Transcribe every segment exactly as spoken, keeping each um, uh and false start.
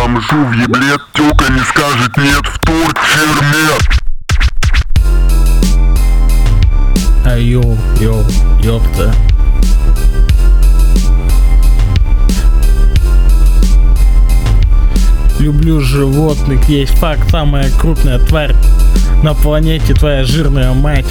бомжу в еблет, тёлка не скажет нет в турчерме. А йоу, йоу, ёпта. Люблю животных, есть факт, самая крупная тварь на планете, твоя жирная мать.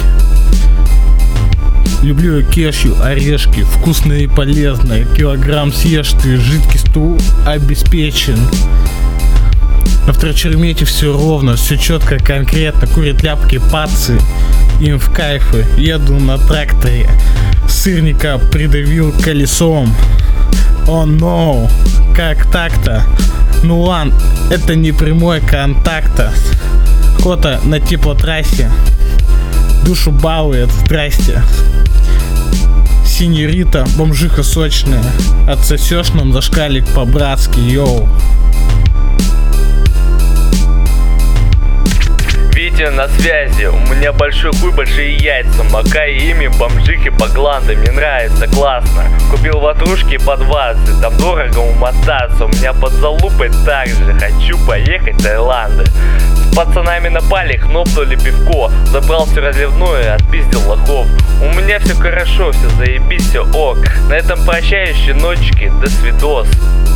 Люблю кешью, орешки, вкусные и полезные. Килограмм съешь ты, жидкостью обеспечен. На вторчермете все ровно, все четко, конкретно. Курят ляпки, пацы, им в кайфы. Еду на тракторе, сырника придавил колесом. О, oh no, как так-то? Ну ладно, это не прямой контакт. Кота на теплотрассе душу балует, здрасте. Синьорита, бомжиха сочная, отсосешь нам за шкалик по-братски, йоу. Витя на связи, у меня большой хуй, большие яйца. Макай ими бомжихи по гланды, мне нравится, классно. Купил ватрушки по двадцать, там дорого умотаться. У меня под залупой также, хочу поехать в Таиланд. С пацанами на Бали хнопнули пивко, забрал все разливное, отпиздил лохов. У меня все хорошо, все заебись, все ок. На этом прощаюсь, щеночки, до свидос.